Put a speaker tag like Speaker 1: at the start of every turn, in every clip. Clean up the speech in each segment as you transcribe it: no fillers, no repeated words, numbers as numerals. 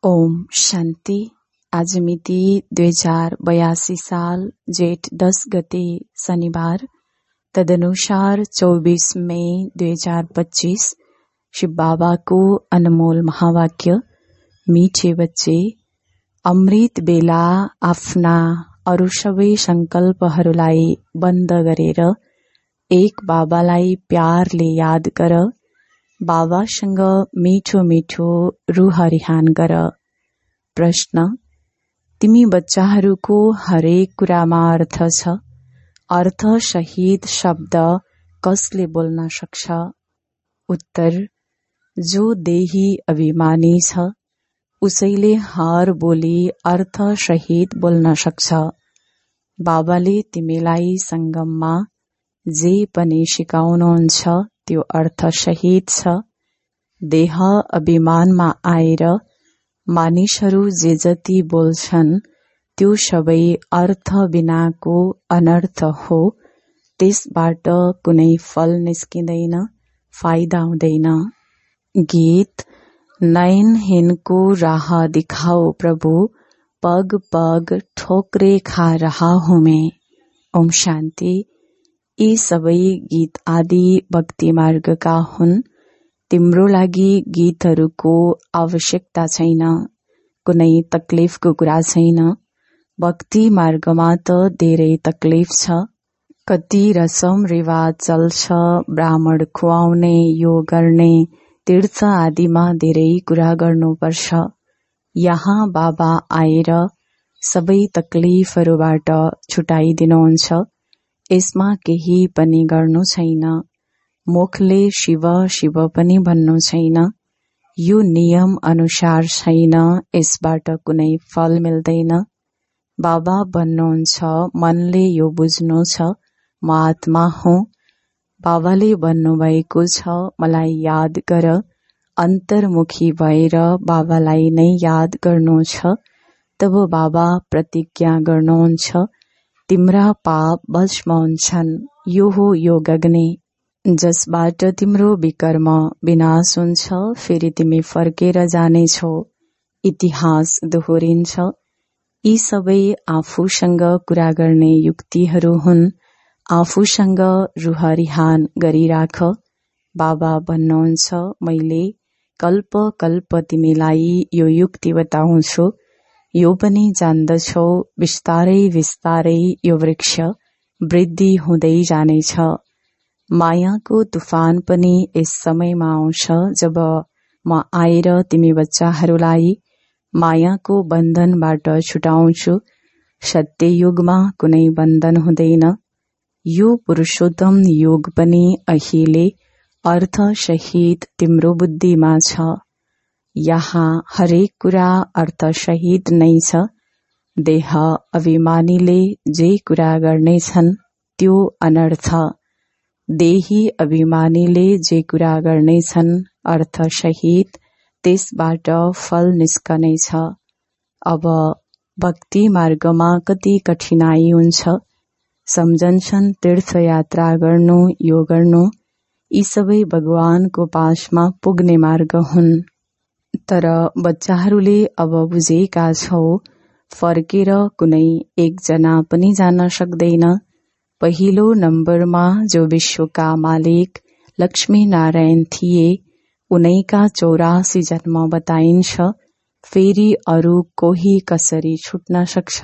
Speaker 1: ओम शान्ति। आज मिति 2082 साल जेठ 10 गते शनिबार, तदनुसार 24 मई 2025। शिव बाबाको अनमोल महावाक्य, मीठे बच्चे, अमृत बेला आफ्ना अरू सबै संकल्पहरूलाई बन्द गरेर एक बाबालाई प्यारले याद गर। बाबासँग मिठो मिठो रुहरिहान गर। प्रश्न: तिमी बच्चाहरूको हरेक कुरामा अर्थ छ। अर्थ सहित शब्द कसले बोल्न सक्छ? उत्तर: जो देही अभिमानी छ उसैले हर बोली अर्थ सहित बोल्न सक्छ। बाबाले तिमीलाई संगममा जे पनि सिकाउनुहुन्छ त्यो अर्थ सहित छ। देह अभिमानमा आएर मानिसहरू जे जति बोल्छन् त्यो सबै अर्थ बिनाको अनर्थ हो। त्यसबाट कुनै फल निस्किँदैन, फाइदा हुँदैन। गीत: नयनहीनको राह दिखाओ प्रभु, पग पग ठोकरे खा रहा हूँ मैं। ओम शान्ति। यी सबै गीत आदि भक्ति मार्गका हुन्। तिम्रो लागि गीतहरूको आवश्यकता छैन, कुनै तकलिफको कुरा छैन। भक्ति मार्गमा त धेरै तकलिफ छ। कति रसम रिवाज चल्छ, ब्राह्मण खुवाउने, यो गर्ने, तीर्थ आदिमा धेरै कुरा गर्नुपर्छ। यहाँ बाबा आएर सबै तकलिफहरूबाट छुटाइदिनुहुन्छ। यसमा केही पनि गर्नु छैन। मुखले शिव शिव पनि भन्नु छैन। यो नियम अनुसार छैन, यसबाट कुनै फल मिल्दैन। बाबा भन्नुहुन्छ मनले यो बुझ्नु छ म आत्मा हुँ। बाबाले भन्नुभएको छ मलाई याद गर। अन्तर्मुखी भएर बाबालाई नै याद गर्नु छ। तब बाबा प्रतिज्ञा गर्नुहुन्छ तिम्रा पाप भस्म हुन्छन्। यो हो योग अग्नि, जसबाट तिम्रो विकर्म विनाश हुन्छ। फेरि तिमी फर्केर जानेछौ। इतिहास दोहोरिन्छ। यी सबै आफूसँग कुरा गर्ने युक्तिहरू हुन्। आफूसँग रुहरिहान गरिराख। बाबा भन्नुहुन्छ मैले कल्प कल्प तिमीलाई यो युक्ति बताउँछु। यो पनि जान्दछौ बिस्तारै बिस्तारै यो वृक्ष वृद्धि हुँदै जानेछ। मायाको तुफान पनि यस समयमा आउँछ जब म आएर तिमी बच्चाहरूलाई मायाको बन्धनबाट छुटाउँछु। सत्य युगमा कुनै बन्धन हुँदैन। यो पुरुषोत्तम युग पनि अहिले अर्थ सहित तिम्रो बुद्धिमा छ। यहाँ हरेक कुरा अर्थ सहित नै छ। देह अभिमानीले जे कुरा गर्नेछन् त्यो अनर्थ। देही अभिमानीले जे कुरा गर्नेछन् अर्थ सहित, त्यसबाट फल निस्कनेछ। अब भक्ति मार्गमा कति कठिनाई हुन्छ। सम्झन्छन् तीर्थयात्रा गर्नु, यो गर्नु, यी सबै भगवानको पासमा पुग्ने मार्ग हुन्। तर बच्चाहरूले अब बुझेका छौ फर्केर कुनै एकजना पनि जान सक्दैन। पहिलो नम्बरमा जो विश्वका मालिक लक्ष्मी नारायण थिए उनैका 84 जन्म बताइन्छ। फेरि अरू कोही कसरी छुट्न सक्छ?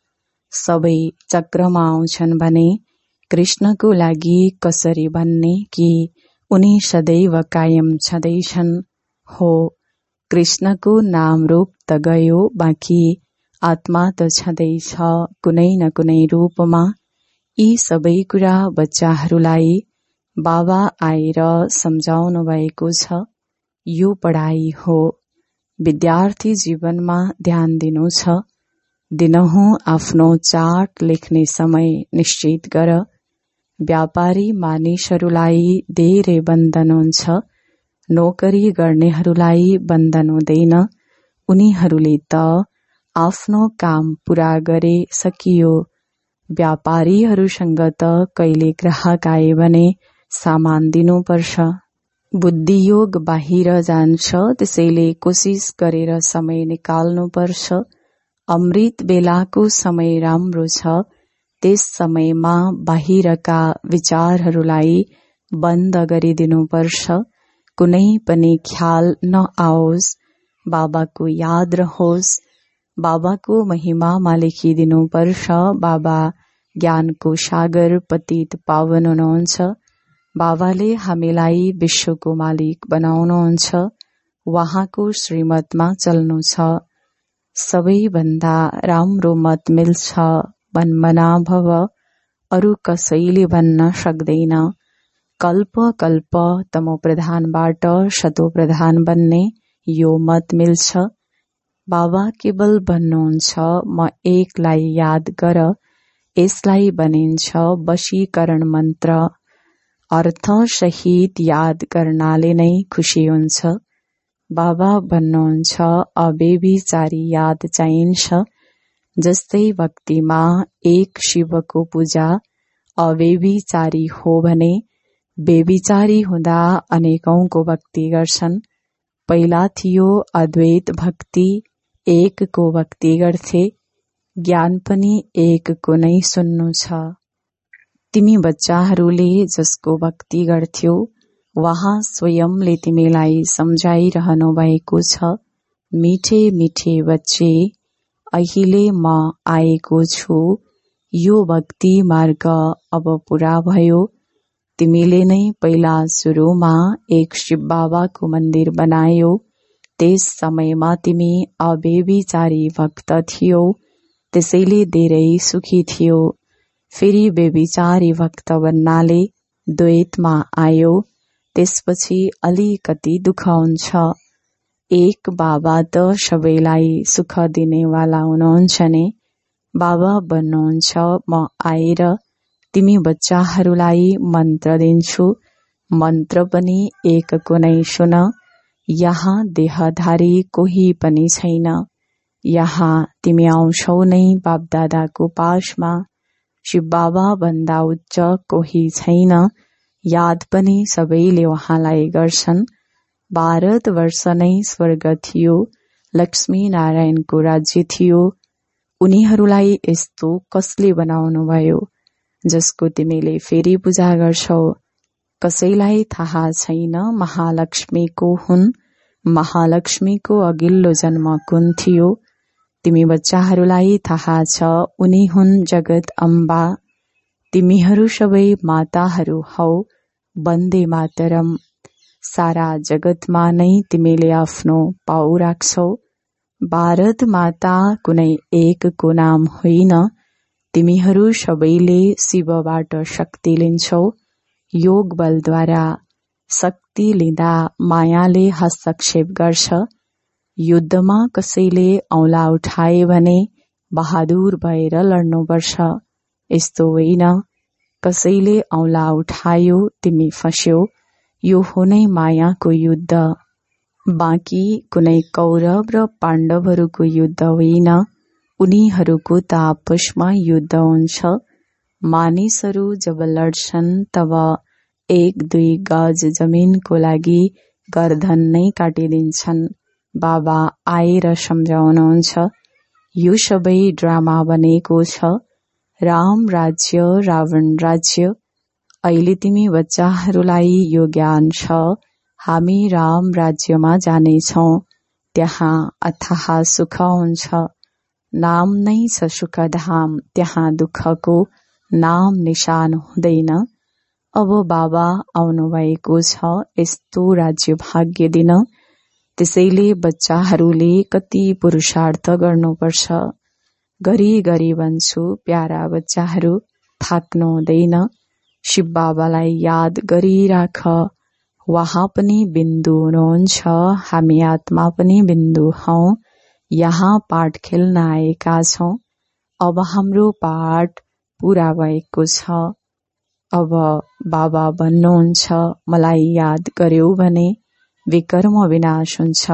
Speaker 1: सबै चक्रमा आउँछन् भने कृष्णको लागि कसरी भन्ने कि उनी सदैव कायम छँदैछन्? हो, कृष्णको नाम रूप त गयो, बाँकी आत्मा त छँदैछ कुनै न कुनै रूपमा। यी सबै कुरा बच्चाहरूलाई बाबा आएर सम्झाउनु भएको छ। यो पढाइ हो। विद्यार्थी जीवनमा ध्यान दिनु छ। दिनहुँ आफ्नो चार्ट लेख्ने समय निश्चित गर। व्यापारी मानिसहरूलाई धेरै बन्धन हुन्छ। नोकरी गर्नेहरूलाई बन्धन हुँदैन। उनीहरूले त आफ्नो काम पूरा गरे सकियो। व्यापारीहरूसँग त कहिले ग्राहक आए भने सामान दिनुपर्छ। बुद्धियोग बाहिर जान्छ, त्यसैले कोसिस गरेर समय निकाल्नुपर्छ। अमृत बेलाको समय राम्रो छ, त्यस समयमा बाहिरका विचारहरूलाई बन्द गरिदिनुपर्छ। कुनै पनि ख्याल नआओस्, बाबाको याद रहोस्। बाबाको महिमामा लेखिदिनुपर्छ। बाबा ज्ञानको सागर पतित पावन हुनुहुन्छ। बाबाले हामीलाई विश्वको मालिक बनाउनुहुन्छ। उहाँको श्रीमतमा चल्नु छ। सबैभन्दा राम्रो मत मिल्छ मनमना भव, अरू कसैले भन्न सक्दैन। कल्प कल्प तमो प्रधानबाट सतो प्रधान बन्ने यो मत मिल्छ। बाबा केवल भन्नुहुन्छ, म एकलाई याद गर। यसलाई भनिन्छ वशीकरण मन्त्र। अर्थ सहित याद गर्नाले नै खुसी हुन्छ। बाबा भन्नुहुन्छ, अबेबिचारी याद चाहिन्छ। जस्तै भक्तिमा एक शिवको पूजा अबेबिचारी हो भने बेबिचारी हुँदा अनेकौंको भक्ति गर्छन्। पहिला थियो अद्वैत भक्ति, एकको भक्ति गर्थे। ज्ञान पनि एकको नै सुन्नु छ। तिमी बच्चाहरूले जसको भक्ति गर्थ्यौ, वहाँ स्वयंले तिमीलाई सम्झाइरहनु भएको छ। मिठे मिठे बच्चे, अहिले म आएको छु। यो भक्ति मार्ग अब पूरा भयो। तिमीले नै पहिला सुरुमा एक शिव बाबाको मन्दिर बनायो। त्यस समयमा तिमी अबेबिचारी भक्त थियौ, त्यसैले धेरै सुखी थियो। फेरि बेबिचारी भक्त बन्नाले द्वैतमा आयो। त्यसपछि अलिकति दुःख हुन्छ। एक बाबा त सबैलाई सुख दिनेवाला हुनुहुन्छ नि। बाबा भन्नुहुन्छ, म आएर तिमी बच्चाहरूलाई मन्त्र दिन्छु। मन्त्र पनि एकको नै सुन। यहाँ देहधारी कोही पनि छैन। यहाँ तिमी आउँछौ नै बापदादाको पासमा। शिव बाबा भन्दा उच्च कोही छैन। याद पनि सबैले उहाँलाई गर्छन्। भारतवर्ष नै स्वर्ग थियो। लक्ष्मी नारायणको राज्य थियो। उनीहरूलाई यस्तो कसले बनाउनु भयो जसको तिमीले फेरि पूजा गर्छौ? कसैलाई थाहा छैन महालक्ष्मीको हुन्। महालक्ष्मीको अघिल्लो जन्म कुन थियो? तिमी बच्चाहरूलाई थाहा छ, उनी हुन् जगत अम्बा। तिमीहरू सबै माताहरू हौ। वन्दे मातरम। सारा जगतमा नै तिमीले आफ्नो पाउ राख्छौ। भारत माता कुनै एकको नाम होइन। तिमीहरू सबैले शिवबाट शक्ति लिन्छौ। योग बलद्वारा शक्ति लिँदा मायाले हस्तक्षेप गर्छ। युद्धमा कसैले औँला उठाए भने बहादुर भएर लड्नुपर्छ। यस्तो होइन कसैले औँला उठायो तिमी फस्यौ। यो हो नै मायाको युद्ध। बाँकी कुनै कौरव र पाण्डवहरूको युद्ध होइन। उनीहरूको त आपसमा युद्ध हुन्छ। मानिसहरू जब लड्छन् तब 1-2 गज जमिनको लागि गर्दन नै काटिदिन्छन्। बाबा आएर सम्झाउनुहुन्छ, यो सबै ड्रामा बनेको छ। राम राज्य रावण राज्य। अहिले तिमी बच्चाहरूलाई यो ज्ञान छ, हामी राम राज्यमा जानेछौँ। त्यहाँ अथाह सुख हुन्छ। नाम नै छ सुखधाम। त्यहाँ दुःखको नाम निशान हुँदैन। अब बाबा आउनुभएको छ यस्तो राज्य भाग्य दिन। त्यसैले बच्चाहरूले कति पुरुषार्थ गर्नुपर्छ। गरी गरी भन्छु, प्यारा बच्चाहरू, थाक्नु हुँदैन। शिव बाबालाई याद गरिराख। वहाँ पनि बिन्दु हुनुहुन्छ। हामी आत्मा पनि बिन्दु हौं। यहाँ पाठ खेल्न आएका छौं। अब हाम्रो पाठ पूरा भएको छ। अब बाबा भन्नुहुन्छ, मलाई याद गर्यौ भने विकर्म विनाश हुन्छ।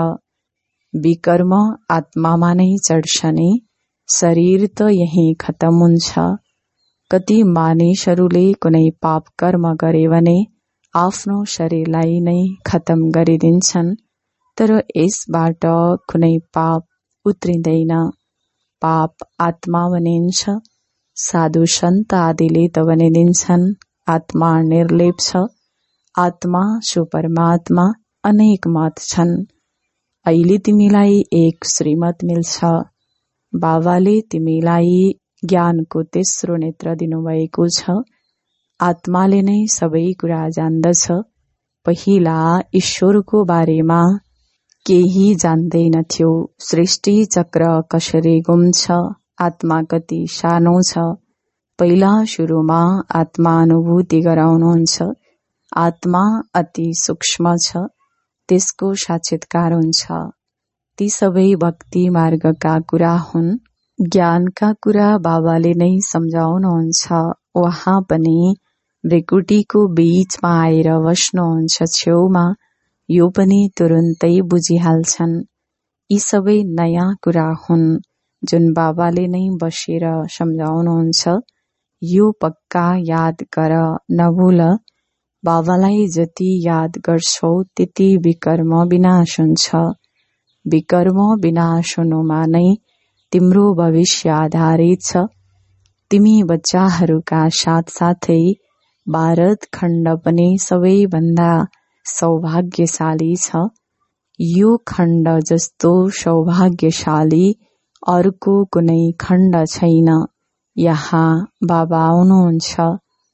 Speaker 1: विकर्म आत्मामा नै चढ्छ नि। शरीर त यही खतम हुन्छ। कति मानिसहरूले कुनै पाप कर्म गरे भने आफ्नो शरीरलाई नै खतम गरिदिन्छन्। तर यसबाट कुनै पाप उत्रिँदैन। पाप आत्मा बनिन्छ। साधु सन्त आदिले त भनिदिन्छन् आत्मा निर्लेप छ, आत्मा सो परमात्मा, अनेक मत छन्। अहिले तिमीलाई एक श्रीमत मिल्छ। बाबाले तिमीलाई ज्ञानको तेस्रो नेत्र दिनुभएको छ। आत्माले नै सबै कुरा जान्दछ। पहिला ईश्वरको बारेमा केही जान्दैनथ्यो। सृष्टि चक्र कसरी घुम्छ, आत्मा कति सानो छ। पहिला सुरुमा आत्मा अनुभूति गराउनुहुन्छ। आत्मा अति सूक्ष्म छ, त्यसको साक्षात्कार हुन्छ। ती सबै भक्ति मार्गका कुरा हुन्। ज्ञानका कुरा बाबाले नै सम्झाउनुहुन्छ। उहाँ पनि भृकुटीको बीचमा आएर बस्नुहुन्छ छेउमा। यो पनि तुरुन्तै बुझिहाल्छन्। यी सबै नयाँ कुरा हुन् जुन बाबाले नै बसेर सम्झाउनुहुन्छ। यो पक्का याद गर, नभुल। बाबालाई जति याद गर्छौ त्यति विकर्म विनाश हुन्छ। विकर्म विनाश हुनुमा नै तिम्रो भविष्य आधारित छ। तिमी बच्चाहरूका साथसाथै भारत खण्ड पनि सबैभन्दा सौभाग्यशाली छ। यो खण्ड जस्तो सौभाग्यशाली अर्को कुनै खण्ड छैन। यहाँ बाबा आउनुहुन्छ।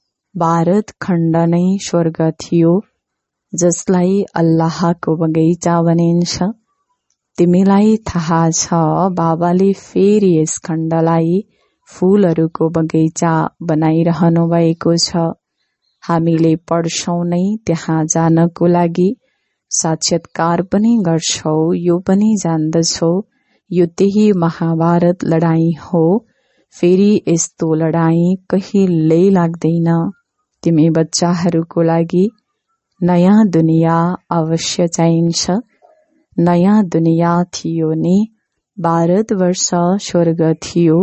Speaker 1: भारत खण्ड नै स्वर्ग थियो, जसलाई अल्लाहको बगैँचा भनिन्छ। तिमीलाई थाहा छ बाबाले फेरि यस खण्डलाई फूलहरूको बगैँचा बनाइरहनु भएको छ। हामीले पढ्छौं नै त्यहाँ जानको लागि, साक्षात्कार पनि गर्छौ, यो पनि जान्दछौ। यो त्यही महाभारत लडाईँ हो। फेरि यस्तो लडाईँ कहिल्यै लाग्दैन। तिमी बच्चाहरूको लागि नयाँ दुनिया अवश्य चाहिन्छ। नयाँ दुनिया थियो नि भारतवर्ष स्वर्ग थियो।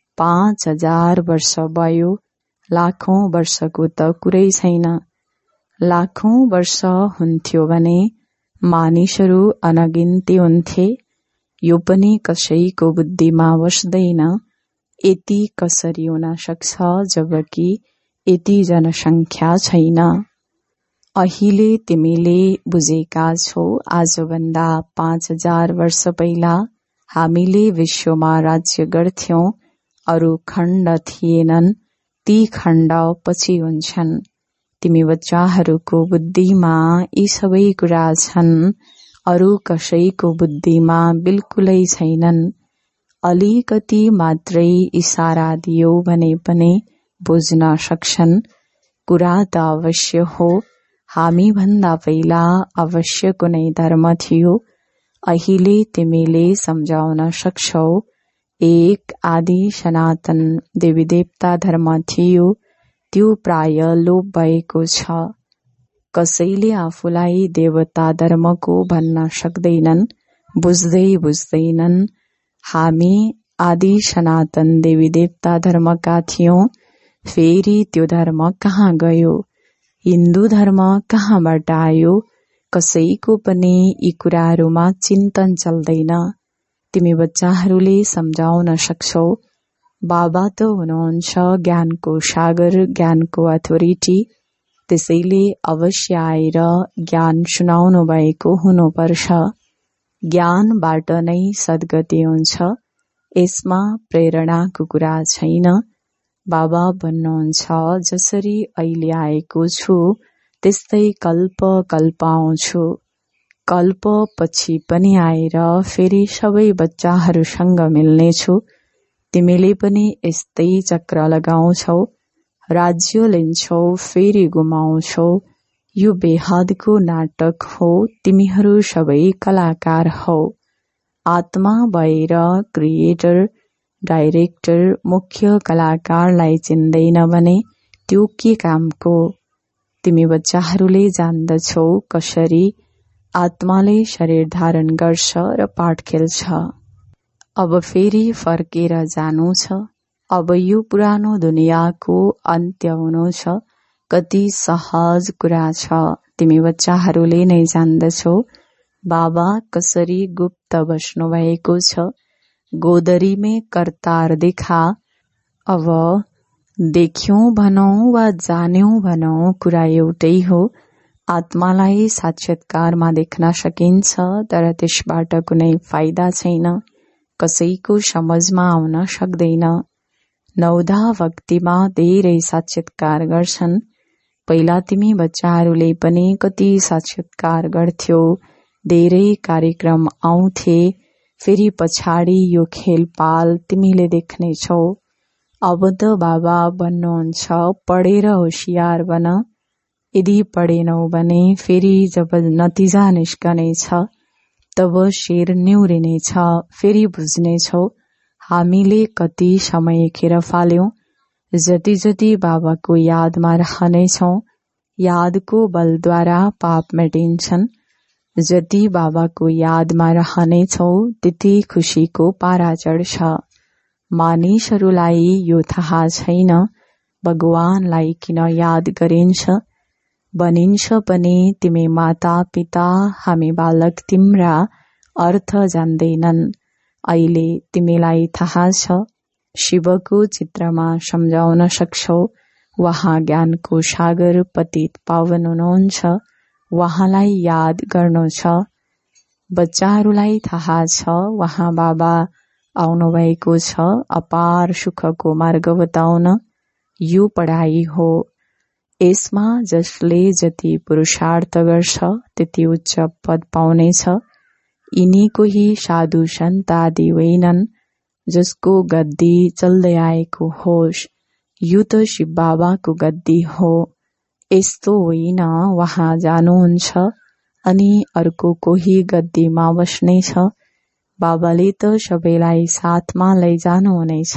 Speaker 1: 5000 वर्ष भयो। लाखौं वर्षको त कुरै छैन। लाखौं वर्ष हुन्थ्यो भने मानिसहरू अनगिन्ती हुन्थे। यो पनि कसैको बुद्धिमा बस्दैन। यति कसरी हुन सक्छ जबकि यति जनसङ्ख्या छैन। अहिले तिमीले बुझेका छौ। आजभन्दा 5000 वर्ष पहिला हामीले विश्वमा राज्य गर्थ्यौं। अरू खण्ड थिएनन्। ती खण्ड पछि हुन्छन्। तिमी बच्चाहरूको बुद्धिमा यी सबै कुरा छन्। अरू कसैको बुद्धिमा बिल्कुलै छैनन्। अलिकति मात्रै इशारा दियो भने पनि बुझ्न सक्छन्। कुरा त अवश्य हो। हामी भन्दा पहिला अवश्य कुनै धर्म थियो। अहिले तिमीले सम्झाउन सक्छौ। एक आदि सनातन देवीदेवता धर्म थियो। त्यो प्राय लोप भएको छ। कसैले आफूलाई देवता धर्मको भन्न सक्दैनन्। बुझ्दैनन्। हामी आदि सनातन देवीदेवता धर्मका थियौं। फेरि त्यो धर्म कहाँ गयो? हिन्दू धर्म कहाँबाट आयो? कसैको पनि यी कुराहरूमा चिन्तन चल्दैन। तिमी बच्चाहरूले सम्झाउन सक्छौ। बाबा त हुनुहुन्छ ज्ञानको सागर, ज्ञानको अथोरिटी। त्यसैले अवश्य आएर ज्ञान सुनाउनु भएको हुनुपर्छ। ज्ञानबाट नै सद्गति हुन्छ। यसमा प्रेरणाको कुरा छैन। बाबा भन्नुहुन्छ जसरी अहिले आएको छु त्यस्तै कल्प कल्प आउँछु। कल्प पछि पनि आएर फेरि सबै बच्चाहरूसँग मिल्नेछु। तिमीले पनि यस्तै चक्र लगाउँछौ। राज्य लिन्छौ, फेरि गुमाउँछौ। यो बेहदको नाटक हो। तिमीहरू सबै कलाकार हौ। आत्मा भएर क्रिएटर, डाइरेक्टर, मुख्य कलाकारलाई चिन्दैन भने त्यो के कामको? तिमी बच्चाहरूले जान्दछौ कसरी आत्माले शरीर धारण गर्छ र पाठ खेल्छ। अब फेरि फर्केर जानु छ। अब यो पुरानो दुनियाँको अन्त्य हुनु छ। कति सहज कुरा छ, तिमी बच्चाहरूले नै जान्दछौ। बाबा कसरी गुप्त बस्नु भएको छ। गोदरीमे करतार देखा। अब देख्यौं भनौं वा जान्यौं भनौं, कुरा एउटै हो। आत्मालाई साक्षात्कारमा देख्न सकिन्छ, तर त्यसबाट कुनै फाइदा छैन। कसैको समझमा आउन सक्दैन। नौधा भक्तिमा धेरै साक्षात्कार गर्छन्। पहिला तिमी बच्चाहरूले पनि कति साक्षात्कार गर्थ्यौ, धेरै कार्यक्रम आउँथे। फेरि पछाडि यो खेलपाल तिमीले देख्नेछौ। अब त बाबा भन्नुहुन्छ, पढेर होशियार बन। यदि पढेनौ भने फेरि जब नतिजा निस्कनेछ तब शेर न्यूरिनेछ। फेरि बुझ्नेछौ हामीले कति समय खेर फाल्यौं। जति जति बाबाको यादमा रहनेछौं, यादको बलद्वारा पाप मेटिन्छन्। जति बाबाको यादमा रहनेछौ त्यति खुशीको पारा चढ्छ। मानिसहरूलाई यो थाहा छैन भगवानलाई किन याद गरिन्छ। भनिन्छ पनि तिमी माता पिता, हामी बालक तिम्रा अर्थ जान्दैनन्। अहिले तिमीलाई थाहा छ। शिवको चित्रमा सम्झाउन सक्छौ। उहाँ ज्ञानको सागर पतित पावन हुनुहुन्छ। उहाँलाई याद गर्नु छ। बच्चाहरूलाई थाहा छ उहाँ बाबा आउनु भएको छ अपार सुखको मार्ग बताउन। यो पढाइ हो। यसमा जसले जति पुरुषार्थ गर्छ त्यति उच्च पद पाउनेछ। यिनी कोही साधु सन्त आदि होइनन् जसको गद्दी चल्दै आएको होस्। यो त शिव बाबाको गद्दी हो। यस्तो होइन उहाँ जानुहुन्छ अनि अर्को कोही गद्दीमा बस्नेछ। बाबाले त सबैलाई साथमा लैजानुहुनेछ।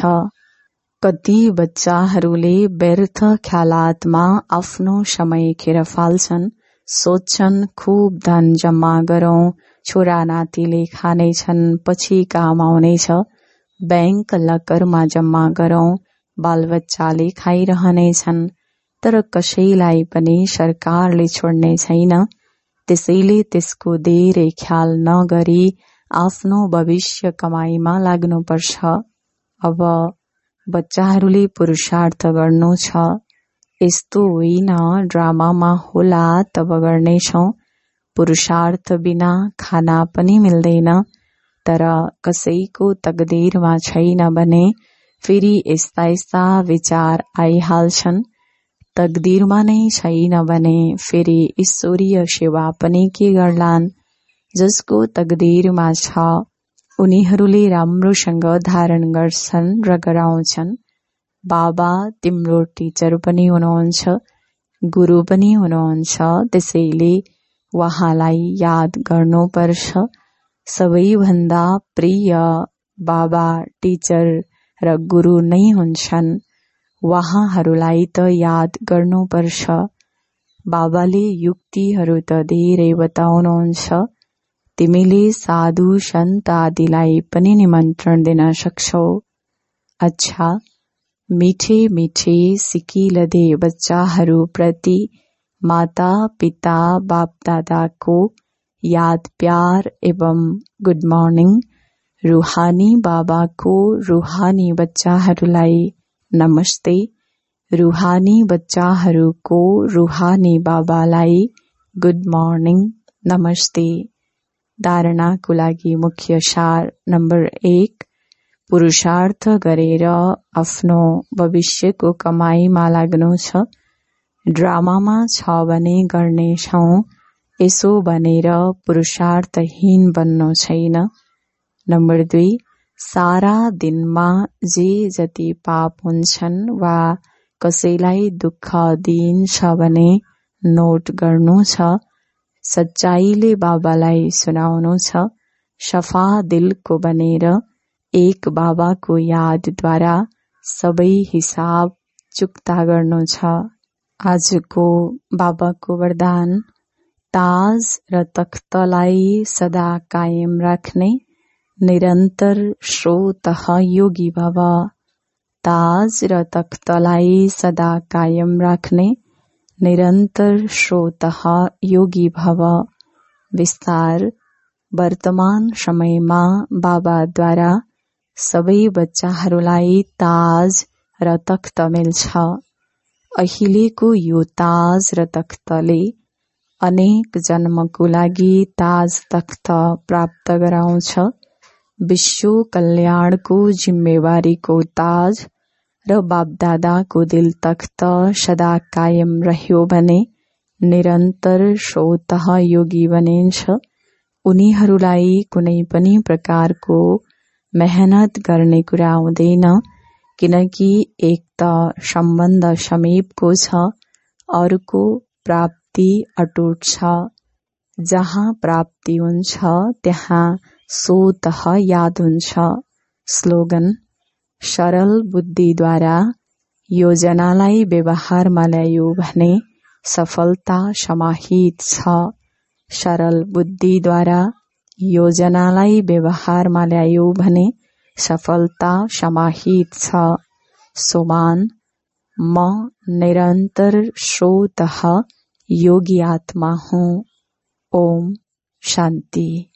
Speaker 1: कति बच्चाहरूले व्यर्थ ख्यालातमा आफ्नो समय खेर फाल्छन्। सोच्छन् खूब धन जम्मा गरौं, छोरा नातिले खानेछन्, पछि काम आउनेछ। बैंक लकरमा जम्मा गरौं, बालबच्चाले खाइरहनेछन्। तर कसैलाई पनि सरकारले छोड्ने छैन। त्यसैले त्यसको धेरै ख्याल नगरी आफ्नो भविष्य कमाइमा लाग्नुपर्छ। अब बच्चाहरूले पुरुषार्थ गर्नु छ। यस्तो होइन ड्रामामा होला तब गर्नेछौं। पुरुषार्थ बिना खाना पनि मिल्दैन। तर कसैको तकदीरमा छैन भने फेरि यस्ता यस्ता विचार आइहाल्छन्। तकदीरमा नै छैन भने फेरि ईश्वरीय सेवा पनि के गर्लान्। जसको तकदीरमा छ उनीहरूले राम्रोसँग धारण गर्छन् र गराउँछन्। बाबा तिम्रो टिचर पनि हुनुहुन्छ, गुरु पनि हुनुहुन्छ। त्यसैले उहाँलाई याद गर्नुपर्छ। सबैभन्दा प्रिय बाबा टिचर र गुरु नै हुन्छन्। उहाँहरूलाई त याद गर्नुपर्छ। बाबाले युक्तिहरू त धेरै बताउनुहुन्छ। तिमीले साधु सन्त आदिलाई पनि निमन्त्रण दिन सक्छौ। अच्छा, मिठे मिठे सिकिलदे बच्चाहरू प्रति माता पिता बाप दादाको याद प्यार एवं गुड मर्निङ। रूहानी बाबाको रूहानी बच्चाहरूलाई नमस्ते। रूहानी बच्चाहरूको रूहानी बाबालाई गुड मर्निङ नमस्ते। धारणाको लागि मुख्य सार नम्बर 1, पुरुषार्थ गरेर आफ्नो भविष्यको कमाइमा लाग्नु छ। ड्रामामा छ भने गर्नेछौं, यसो भनेर पुरुषार्थहीन बन्नु छैन। नम्बर 2, सारा दिनमा जे जति पाप हुन्छन् वा कसैलाई दुःख दिइन्छ भने नोट गर्नु छ। सच्चाईले बाबालाई सुनाउनु छ। सफा दिलको बनेर एक बाबाको यादद्वारा सबै हिसाब चुक्ता गर्नु छ। आजको बाबाको वरदान, ताज र तख्तलाई सदा कायम राख्ने निरन्तर स्रोत योगी भव। ताज र तख्तलाई सदा कायम राख्ने निरन्तर श्रोतः योगी भव। विस्तार वर्तमान समयमा बाबाद्वारा सबै बच्चाहरूलाई ताज र तख्त मिल्छ। अहिलेको यो ताज र तख्तले अनेक जन्मको लागि ताज तख्त प्राप्त गराउँछ। विश्व कल्याणको जिम्मेवारीको ताज र बापदादाको दिल तख्त सदा कायम रह्यो भने निरन्तर श्रोतः योगी बनिन्छ। उनीहरूलाई कुनै पनि प्रकारको मेहनत गर्ने कुरा आउँदैन, किनकि एक त सम्बन्ध समीपको छ, अर्को प्राप्ति अटुट छ। जहाँ प्राप्ति हुन्छ त्यहाँ स्वतः याद हुन्छ। स्लोगन: सरल बुद्धिद्वारा योजनालाई व्यवहारमा ल्यायो भने सफलता समाहित छ। सरल बुद्धिद्वारा योजनालाई व्यवहारमा ल्यायो भने सफलता समाहित छ। सोमान: म निरन्तर श्रोतः योगी आत्मा हूँ। ओम शान्ति।